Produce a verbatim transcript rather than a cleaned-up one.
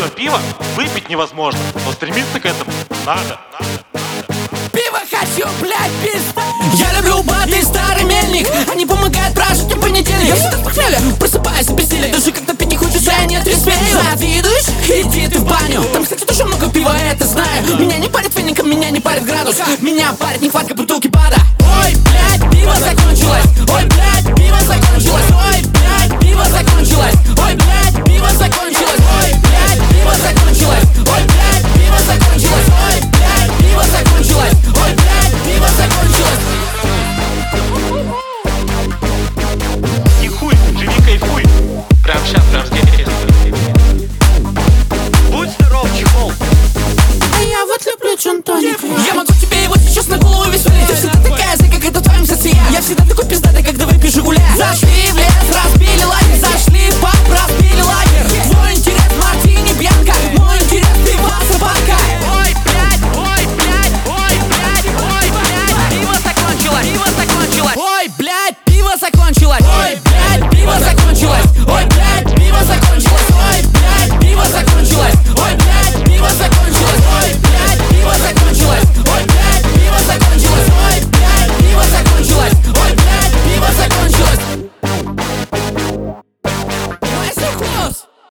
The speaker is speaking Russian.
все пиво выпить невозможно, но стремиться к этому надо. Пиво хочу, блядь, пизда. Я люблю баты и старый мельник. Они помогают прожить в понедельник. Я всегда с похмелья просыпаюсь и бессилие. Даже когда пить не хочется, я не трезвею. Завидуешь? Иди ты в баню. Там, кстати, тоже много пива, я это знаю. Меня не парит феником, меня не парит градус. Меня парит нехватка бутылки